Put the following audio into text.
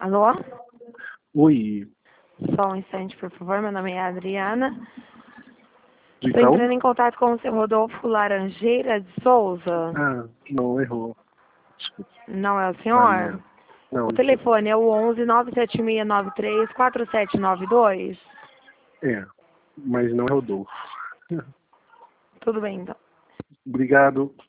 Alô? Oi. Só um instante, por favor. Meu nome é Adriana. Estou Então? entrando em contato com o seu Rodolfo Laranjeira de Souza. Ah, não, errou. Desculpa. Não é o Vai, senhor? não, O telefone é o 11 97693 4792. é, mas não é Rodolfo. Tudo bem, então. Obrigado.